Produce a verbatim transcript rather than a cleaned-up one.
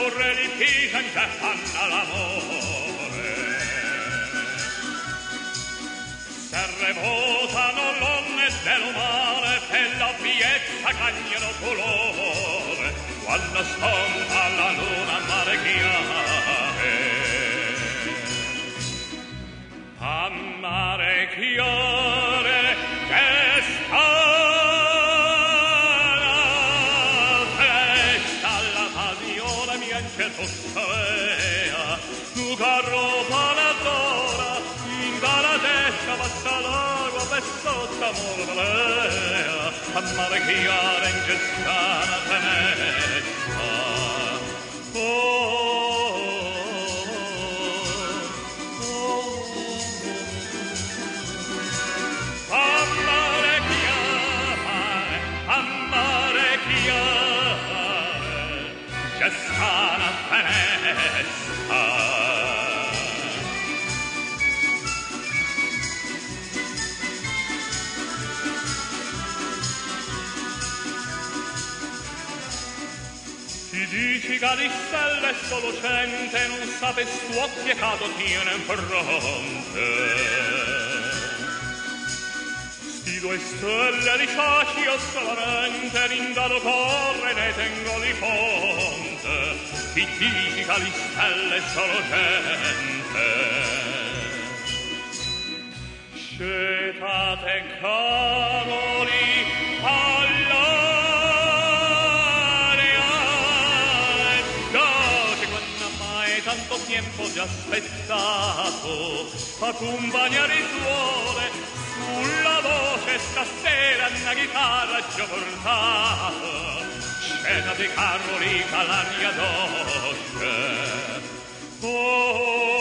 corre li pigian che fanno l'amore. Se revotano l'onne dell'umare per la piezza cagnano colore, quando sconta la luna mare chiare. A mare chiare che sta Toscarea, tu carro paladora, in dalla desca basta l'acqua per sotto amore valea, a mare chiara in gestana tenesta. Oh, oh, oh, a mare chiara, a mare chiara, gestana ti dici che di stelle solo cente non sape suo piecato tiene in fronte. Sti due stelle di ciaccio solamente rindalo corre ne tengo li fonte. Ti dici che di stelle solo cente scetate cavoli tanto tempo già aspettato accompagnare il suore sulla voce stasera una chitarra già portato scena di Carolina la mia dolce. Oh,